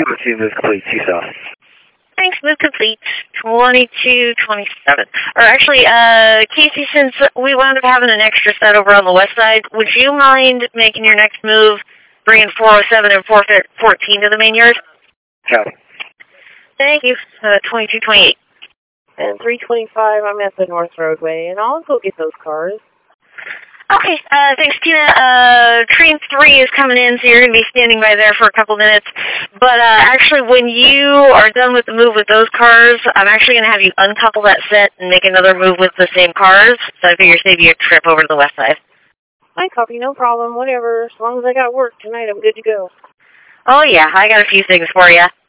202, move complete, 2 south. Thanks, move complete. 2227. Or actually, Casey, since we wound up having an extra set over on the west side, would you mind making your next move, bringing 407 and 414 to the main yard? Copy. Thank you. 2228. And 325, I'm at the North Roadway, and I'll go get those cars. Okay, thanks, Tina. Train 3 is coming in, so you're going to be standing by there for a couple minutes. But actually, when you are done with the move with those cars, I'm actually going to have you uncouple that set and make another move with the same cars, so I figure save you a trip over to the west side. I copy, no problem, whatever. As long as I got work tonight, I'm good to go. Oh, yeah, I got a few things for you.